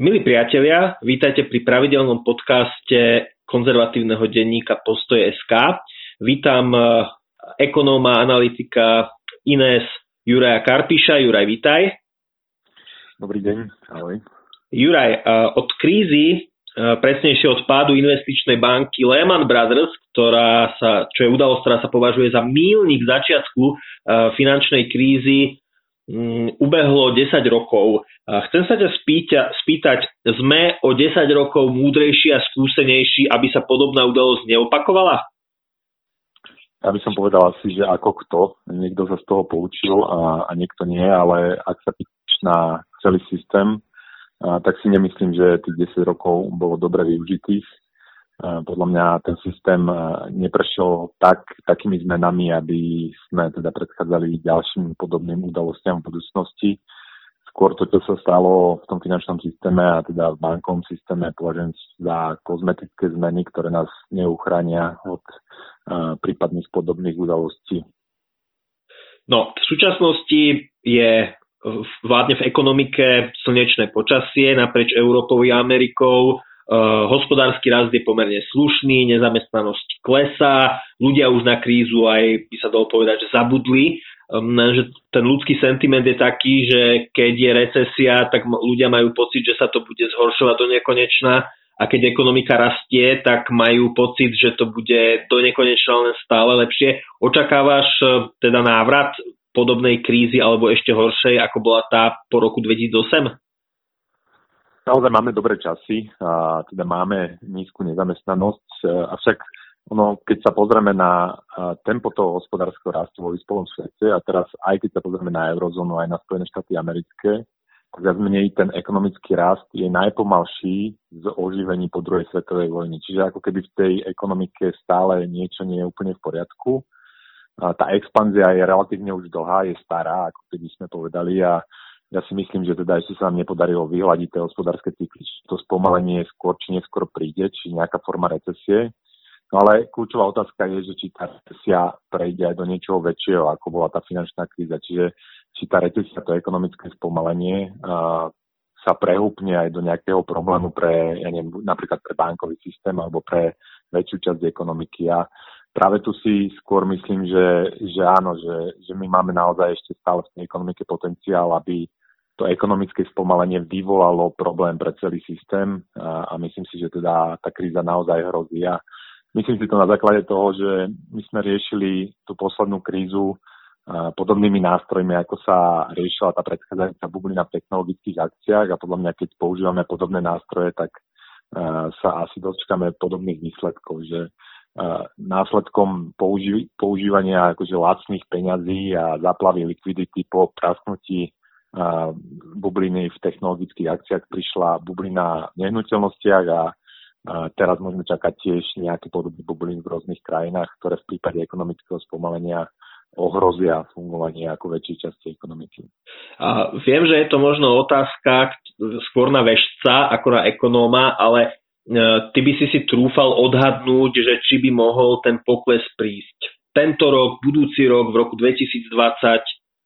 Milí priatelia, vítajte pri pravidelnom podcaste konzervatívneho denníka Postoj.sk. Vítam ekonóma, analytika Inés Juraja Karpiša. Juraj, vítaj. Dobrý deň, ahoj. Juraj, od krízy, presnejšie od pádu investičnej banky Lehman Brothers, čo je udalosť, ktorá sa považuje za míľnik v začiatku finančnej krízy, ubehlo 10 rokov. Chcem sa ťa spýtať, sme o 10 rokov múdrejší a skúsenejší, aby sa podobná udalosť neopakovala? Ja by som povedal asi, že ako kto. Niekto sa z toho poučil a niekto nie, ale ak sa pýtaš na celý systém, tak si nemyslím, že tých 10 rokov bolo dobre využitých. Podľa mňa ten systém neprešiel takými zmenami, aby sme teda predchádzali ďalším podobným udalostiam v budúcnosti. Skôr to, čo sa stalo v tom finančnom systéme a teda v bankovom systéme, považujem za kozmetické zmeny, ktoré nás neuchránia od prípadných podobných udalostí. No, v súčasnosti vládne v ekonomike slnečné počasie naprieč Európou a Amerikou. Hospodársky rast je pomerne slušný, nezamestnanosť klesá, ľudia už na krízu aj by sa dalo povedať, že zabudli, že ten ľudský sentiment je taký, že keď je recesia, tak ľudia majú pocit, že sa to bude zhoršovať do nekonečna, a keď ekonomika rastie, tak majú pocit, že to bude do nekonečna len stále lepšie. Očakávaš teda návrat podobnej krízy alebo ešte horšej, ako bola tá po roku 2008? Naozaj máme dobré časy a teda máme nízku nezamestnanosť, avšak keď sa pozrieme na tempo toho hospodárskeho rastu vo vyspelom svete a teraz aj keď sa pozrieme na eurozónu, aj na Spojené štáty americké, tak viac menej ten ekonomický rast je najpomalší z oživení po druhej svetovej vojne. Čiže ako keby v tej ekonomike stále niečo nie je úplne v poriadku. Tá expanzia je relatívne už dlhá, je stará, ako keby sme povedali, a ja si myslím, že teda ešte sa nám nepodarilo vyhľadiť tie hospodárske cykly. To spomalenie skôr či neskôr príde, či nejaká forma recesie. No ale kľúčová otázka je, že či tá recesia prejde aj do niečoho väčšieho, ako bola tá finančná kríza. Čiže či tá recesia, to ekonomické spomalenie sa prehúpne aj do nejakého problému napríklad pre bankový systém alebo pre väčšiu časť ekonomiky. A práve tu si skôr myslím, že áno, že my máme naozaj ešte stále v tej ekonomike potenciál, aby to ekonomické spomalenie vyvolalo problém pre celý systém a myslím si, že teda tá kríza naozaj hrozí. A myslím si to na základe toho, že my sme riešili tú poslednú krízu podobnými nástrojmi, ako sa riešila tá predchádzajúca bublina v technologických akciách, a podľa mňa, keď používame podobné nástroje, tak sa asi dočkáme podobných výsledkov, že následkom používania akože lacných peňazí a záplavy likvidity po prasknutí bubliny v technologických akciách prišla bublina v nehnuteľnostiach a teraz môžeme čakať tiež nejaké podobné bubliny v rôznych krajinách, ktoré v prípade ekonomického spomalenia ohrozia fungovanie ako väčšej časti ekonomiky. Viem, že je to možno otázka skôr na vešca ako na ekonóma, ale ty by si trúfal odhadnúť, že či by mohol ten pokles prísť tento rok, budúci rok, v roku 2020,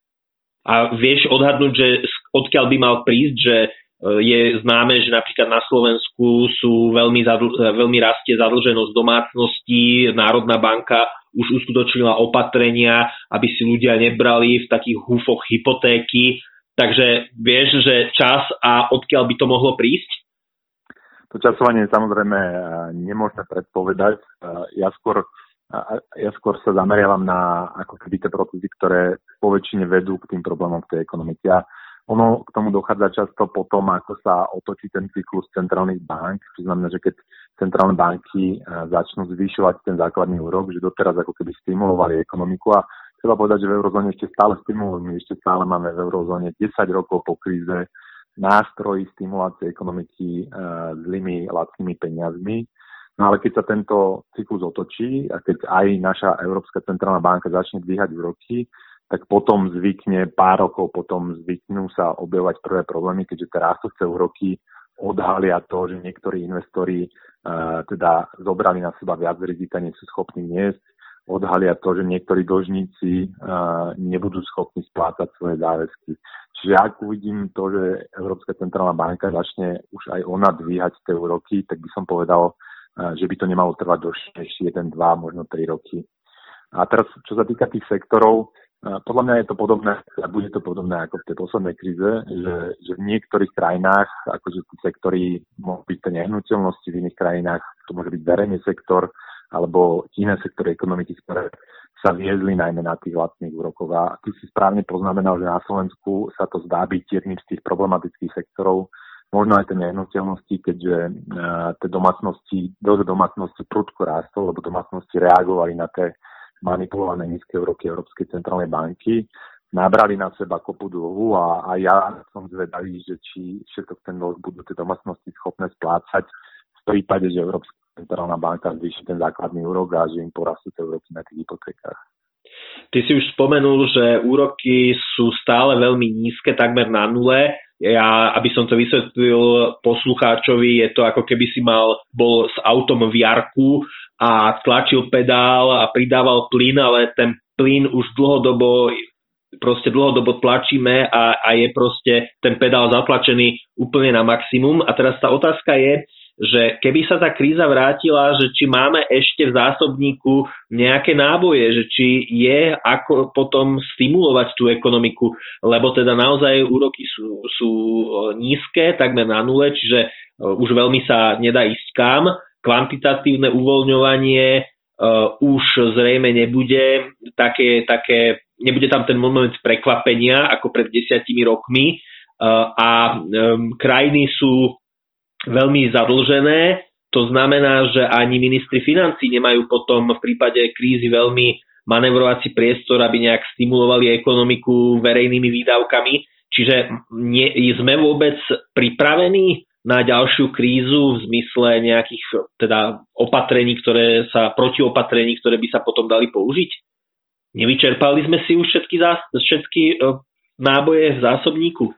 a vieš odhadnúť, že odkiaľ by mal prísť, že je známe, že napríklad na Slovensku veľmi rastie zadlženosť domácností, Národná banka už uskutočnila opatrenia, aby si ľudia nebrali v takých húfoch hypotéky, takže vieš, že čas a odkiaľ by to mohlo prísť? To časovanie samozrejme nemôžeme predpovedať. Ja skôr sa zameriavam na ako keby tie procesy, ktoré po väčšine vedú k tým problémom v tej ekonomike. A ono k tomu dochádza často potom, ako sa otočí ten cyklus centrálnych bank. To znamená, že keď centrálne banky začnú zvyšovať ten základný úrok, že doteraz ako keby stimulovali ekonomiku, a treba povedať, že v eurozóne ešte stále stimulujú. My ešte stále máme v eurozóne 10 rokov po kríze nástroj stimulácie ekonomiky zlými lacnými peniazmi. No ale keď sa tento cyklus otočí a keď aj naša Európska centrálna banka začne dvíhať úroky, tak potom pár rokov potom zvyknú sa objavovať prvé problémy, keďže tie rastúce úroky odhalia to, že niektorí investori teda zobrali na seba viac rizika, nie sú schopní niesť. Odhalia to, že niektorí dlžníci nebudú schopní splácať svoje záväzky. Čiže ak uvidím to, že Európska centrálna banka začne už aj ona dvíhať tie úroky, tak by som povedal, že by to nemalo trvať dlhšie 1, 2, možno 3 roky. A teraz, čo sa týka tých sektorov, podľa mňa je to podobné, a bude to podobné ako v tej poslednej kríze, že v niektorých krajinách, akože tí sektory môžu byť tie nehnuteľnosti, v iných krajinách to môže byť verejný sektor, alebo iné sektory ekonomiky, ktoré sa viezli najmä na tých vlastných úrokoch. A ty si správne poznamenal, že na Slovensku sa to zdá byť jedným z tých problematických sektorov, možno aj tie nehnuteľnosti, keďže tie domácnosti prudko rástol, lebo domácnosti reagovali na tie manipulované nízke úroky Európskej centrálnej banky, nabrali na seba kopu dlhu a ja som zvedavý, že či všetok ten dlh budú tie domácnosti schopné splácať v prípade, že Európska centrálna banka zvýši ten základný úrok a že im porastú tie úroky na tých hypotékách. Ty si už spomenul, že úroky sú stále veľmi nízke, takmer na nule. Ja, aby som to vysvetlil poslucháčovi, je to ako keby si bol s autom v jarku a tlačil pedál a pridával plyn, ale ten plyn už dlhodobo tlačíme a je proste ten pedál zatlačený úplne na maximum. A teraz tá otázka je, že keby sa tá kríza vrátila, že či máme ešte v zásobníku nejaké náboje, že či je ako potom stimulovať tú ekonomiku, lebo teda naozaj úroky sú nízke, takmer na nule, čiže už veľmi sa nedá ísť kam. Kvantitatívne uvoľňovanie už zrejme nebude nebude tam ten moment prekvapenia ako pred 10 rokmi a krajiny sú veľmi zadlžené. To znamená, že ani ministri financií nemajú potom v prípade krízy veľmi manevrovací priestor, aby nejak stimulovali ekonomiku verejnými výdavkami. Čiže sme vôbec pripravení na ďalšiu krízu v zmysle nejakých teda protiopatrení, ktoré by sa potom dali použiť? Nevyčerpali sme si už všetky náboje v zásobníku?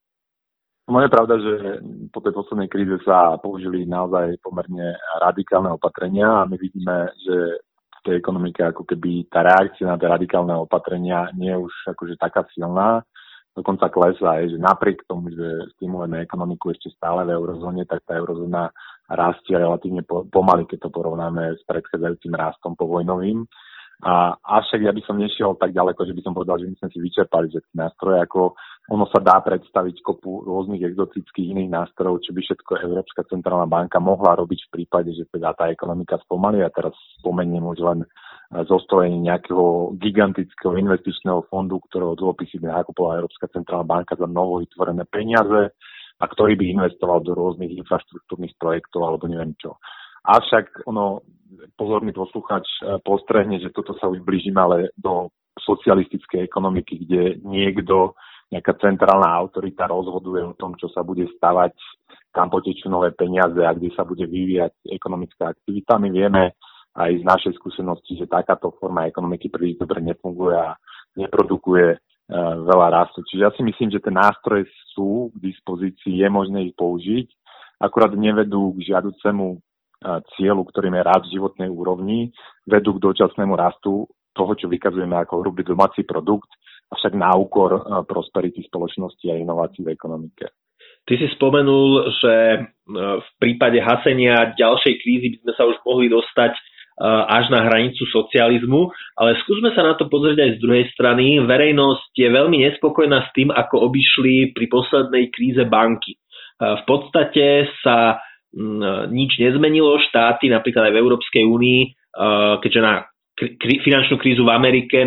No je pravda, že po tej poslednej kríze sa použili naozaj pomerne radikálne opatrenia a my vidíme, že v tej ekonomike ako keby tá reakcia na tie radikálne opatrenia nie je už akože taká silná, dokonca klesá, že napriek tomu, že stimulujeme ekonomiku ešte stále v eurozóne, tak tá eurozóna rastie relatívne pomaly, keď to porovnáme s predchádzajúcim rastom povojnovým. Avšak ja by som nešiel tak ďaleko, že by som povedal, že my sme si vyčerpali všetky nástroje, ako ono sa dá predstaviť kopu rôznych exotických iných nástrojov, čo by všetko Európska centrálna banka mohla robiť v prípade, že teda tá ekonomika spomalí. A teraz spomeniem už len zostavenie nejakého gigantického investičného fondu, ktorého dlhopisy by nakupovala Európska centrálna banka za novo vytvorené peniaze a ktorý by investoval do rôznych infraštruktúrnych projektov alebo neviem čo. Avšak pozorný poslucháč postrehne, že toto sa už blížime ale do socialistickej ekonomiky, kde nejaká centrálna autorita rozhoduje o tom, čo sa bude stavať, kam potečú nové peniaze a kde sa bude vyvíjať ekonomická aktivita. My vieme aj z našej skúsenosti, že takáto forma ekonomiky príliš dobre nefunguje a neprodukuje veľa rastu. Čiže ja si myslím, že tie nástroje sú k dispozícii, je možné ich použiť, akurát nevedú k žiaducemu cieľu, ktorým je rast v životnej úrovni, vedú k dočasnému rastu toho, čo vykazujeme ako hrubý domáci produkt, avšak na úkor prosperity spoločnosti a inovácií v ekonomike. Ty si spomenul, že v prípade hasenia ďalšej krízy by sme sa už mohli dostať až na hranicu socializmu, ale skúsme sa na to pozrieť aj z druhej strany. Verejnosť je veľmi nespokojná s tým, ako obišli pri poslednej kríze banky. V podstate sa nič nezmenilo. Štáty, napríklad aj v Európskej únii, keďže na finančnú krízu v Amerike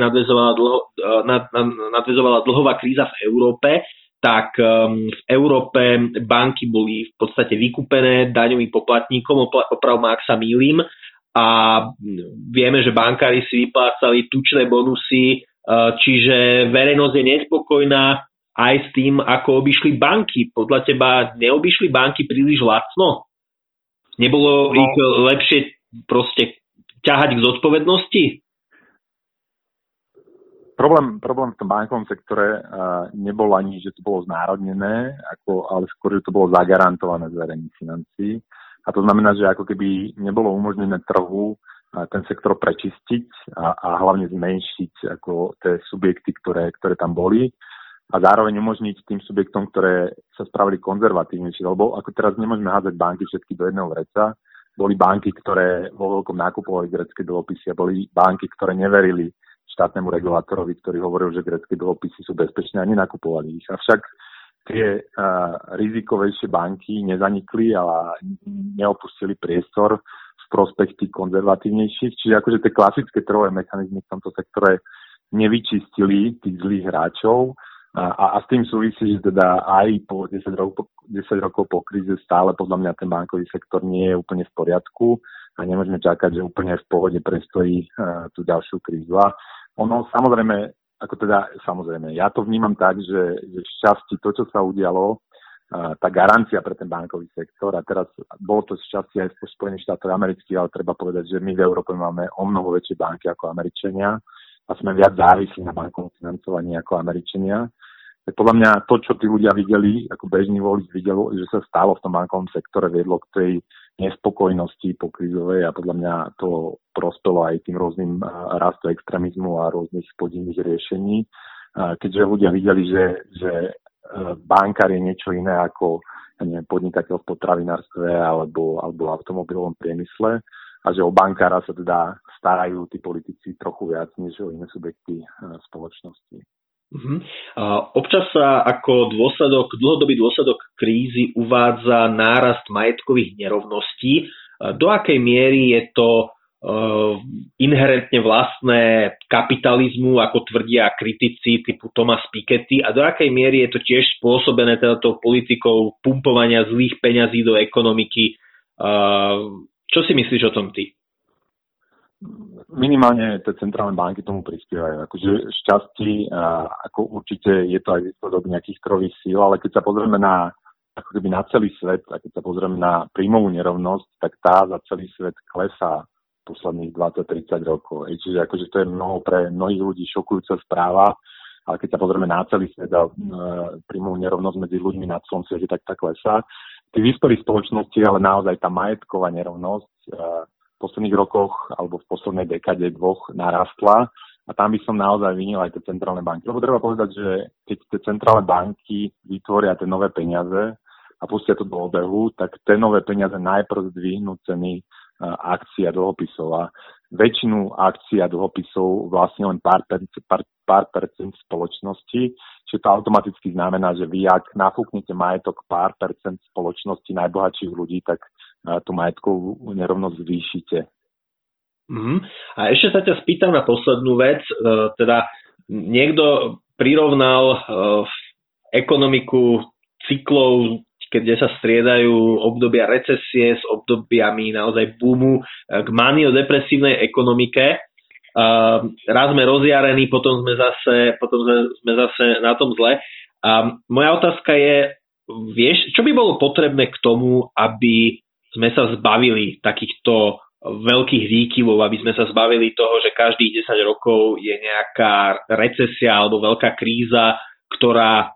nadväzovala dlhová kríza v Európe, tak v Európe banky boli v podstate vykúpené daňovým poplatníkom, oprav ma, ak sa mýlim, a vieme, že bankári si vyplácali tučné bonusy, čiže verejnosť je nespokojná aj s tým, ako obišli banky. Podľa teba neobišli banky príliš lacno? Nebolo ich lepšie proste ťahať k zodpovednosti? Problém v tom bankovom sektore nebol ani, že to bolo znárodnené, ale skôr, že to bolo zagarantované z verejných financií. A to znamená, že ako keby nebolo umožnené trhu ten sektor prečistiť a hlavne zmenšiť ako tie subjekty, ktoré tam boli. a zároveň umožniť tým subjektom, ktoré sa spravili konzervatívnejšie, lebo ako teraz nemôžeme hádzať banky všetky do jedného vreca. Boli banky, ktoré vo veľkom nakupovali grécke dlhopisy a boli banky, ktoré neverili štátnemu regulátorovi, ktorý hovoril, že grécke dlhopisy sú bezpečné a nenakupovali ich. Avšak tie rizikovejšie banky nezanikli a neopustili priestor v prospech tých konzervatívnejších. Čiže akože tie klasické trhové mechanizmy v tomto sektore nevyčistili tých zlých hráčov a s tým súvisí, že teda aj po 10 rokov po kríze stále podľa mňa ten bankový sektor nie je úplne v poriadku a nemôžeme čakať, že úplne v pohode prestojí tú ďalšiu krízu. A ono samozrejme, ja to vnímam tak, že šťastie to, čo sa udialo, tá garancia pre ten bankový sektor, a teraz bolo to šťastie aj v Spojených štátoch amerických, ale treba povedať, že my v Európe máme o mnoho väčšie banky ako Američania a sme viac závislí na bankovom financovaní ako Američania. Tak podľa mňa to, čo tí ľudia videli, ako bežný volič videl, že sa stalo v tom bankovom sektore, viedlo k tej nespokojnosti pokrízovej a podľa mňa to prospelo aj tým rôznym rastu extrémizmu a rôznych podivných riešení. Keďže ľudia videli, že bankár je niečo iné ako podnikateľ v potravinárstve alebo automobilovom priemysle a že o bankára sa teda starajú tí politici trochu viac než o iné subjekty spoločnosti. Občas sa ako dlhodobý dôsledok krízy uvádza nárast majetkových nerovností. Do akej miery je to inherentne vlastné kapitalizmu, ako tvrdia kritici typu Thomas Piketty, a do akej miery je to tiež spôsobené tou politikou pumpovania zlých peňazí do ekonomiky? Čo si myslíš o tom ty? Minimálne tie centrálne banky tomu prispievajú. Akože šťastí, ako určite je to aj výsledok nejakých trhových síl, ale keď sa pozrieme na celý svet a keď sa pozrieme na príjmovú nerovnosť, tak tá za celý svet klesá posledných 20-30 rokov. Čiže akože to je pre mnohých ľudí šokujúca správa, ale keď sa pozrieme na celý svet a príjmovú nerovnosť medzi ľuďmi na celom svete, tak tá klesá. V tých vyspelých spoločnosti ale naozaj tá majetková nerovnosť v posledných rokoch alebo v poslednej dekáde dvoch narastla a tam by som naozaj vinil aj tie centrálne banky. Lebo treba povedať, že keď tie centrálne banky vytvoria tie nové peniaze a pustia to do obehu, tak tie nové peniaze najprv zdvihnú ceny akcií a dlhopisov. A väčšinu akcií a dlhopisov vlastne len pár percent spoločnosti, čiže to automaticky znamená, že vy ak nafúknete majetok pár percent spoločnosti najbohatších ľudí, tak tú majetkovú nerovnosť zvýšite. A ešte sa ťa spýtam na poslednú vec. Teda niekto prirovnal ekonomiku cyklov, kde sa striedajú obdobia recesie s obdobiami naozaj boomu k maniodepresívnej ekonomike. Raz sme rozjarení, potom sme zase na tom zle. A moja otázka je, vieš, čo by bolo potrebné k tomu, aby sme sa zbavili takýchto veľkých výkyvov, aby sme sa zbavili toho, že každých 10 rokov je nejaká recesia alebo veľká kríza, ktorá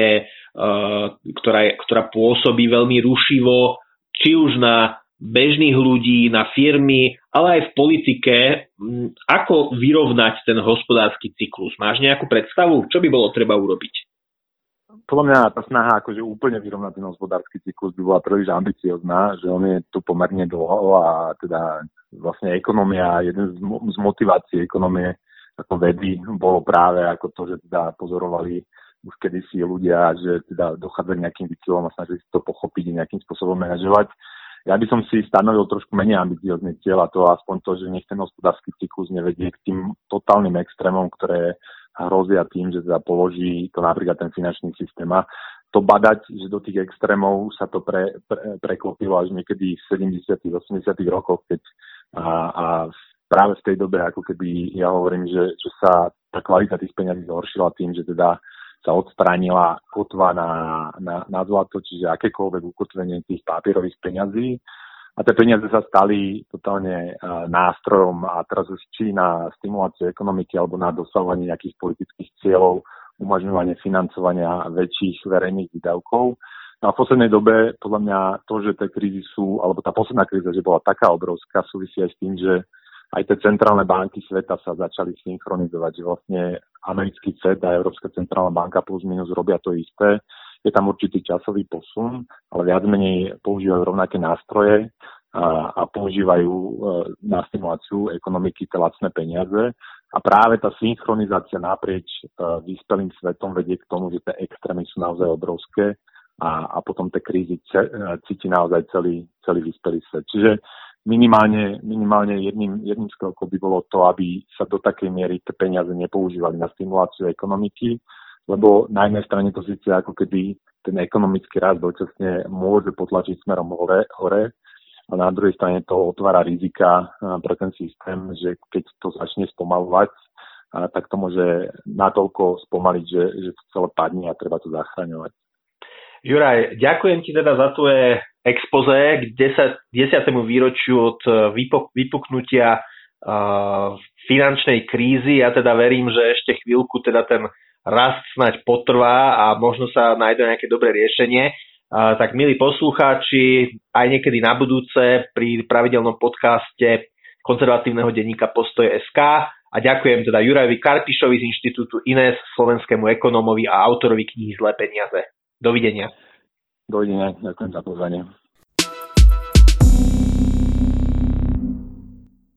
pôsobí veľmi rušivo, či už na bežných ľudí, na firmy, ale aj v politike. Ako vyrovnať ten hospodársky cyklus? Máš nejakú predstavu? Čo by bolo treba urobiť? Podľa mňa tá snaha akože úplne vyrovnať ten hospodársky cyklus by bola príliš ambiciozná, že on je tu pomerne dlho a teda vlastne ekonomia, jeden z motivácií ekonomie ako vedy bolo práve ako to, že teda pozorovali už kedysi ľudia, že teda dochádza k nejakým výkyvom a snažili si to pochopiť a nejakým spôsobom manažovať. Ja by som si stanovil trošku menej ambiciózny cieľ, a to aspoň to, že nech ten hospodársky cyklus nevedie k tým totálnym extrémom, ktoré hrozia tým, že teda položí to napríklad ten finančný systém. A to badať, že do tých extrémov sa to preklopilo až niekedy v 70. 80. rokoch, keď a práve v tej dobe, ako keby ja hovorím, že sa tá kvalita tých peňazí zhoršila tým, že teda sa odstránila kotva na zlato, čiže akékoľvek ukotvenie tých papierových peňazí. A tie peniaze sa stali totálne nástrojom a teraz či na stimuláciu ekonomiky alebo na dosahovanie nejakých politických cieľov, umožňovanie financovania väčších verejných výdavkov. No a v poslednej dobe, podľa mňa, to, že tie krízy sú, alebo tá posledná kríza, že bola taká obrovská, súvisí aj s tým, že aj tie centrálne banky sveta sa začali synchronizovať, že vlastne americký Fed a Európska centrálna banka plus minus robia to isté. Je tam určitý časový posun, ale viac menej používajú rovnaké nástroje a používajú na stimuláciu ekonomiky tie lacné peniaze. A práve tá synchronizácia naprieč vyspelým svetom vedie k tomu, že tie extrémy sú naozaj obrovské a potom tie krízy cíti naozaj celý vyspelý svet. Čiže minimálne jedným z krokov by bolo to, aby sa do takej miery tie peniaze nepoužívali na stimuláciu ekonomiky, lebo na jednej strane to síce ako keby ten ekonomický rast dočasne môže potlačiť smerom hore, a na druhej strane to otvára rizika pre ten systém, že keď to začne spomalovať, tak to môže natoľko spomaliť, že to celé padne a treba to zachraňovať. Juraj, ďakujem ti teda za tvoje expoze k 10. výročiu od vypuknutia finančnej krízy. Ja teda verím, že ešte chvíľku teda ten rast snáď potrvá a možno sa nájde nejaké dobré riešenie. Tak milí poslucháči, aj niekedy na budúce pri pravidelnom podcaste konzervatívneho denníka Postoj.sk a ďakujem teda Jurajovi Karpišovi z Inštitútu INES, slovenskému ekonómovi a autorovi knihy Zlé peniaze. Dovidenia. Dovidenia, ďakujem za pozvanie.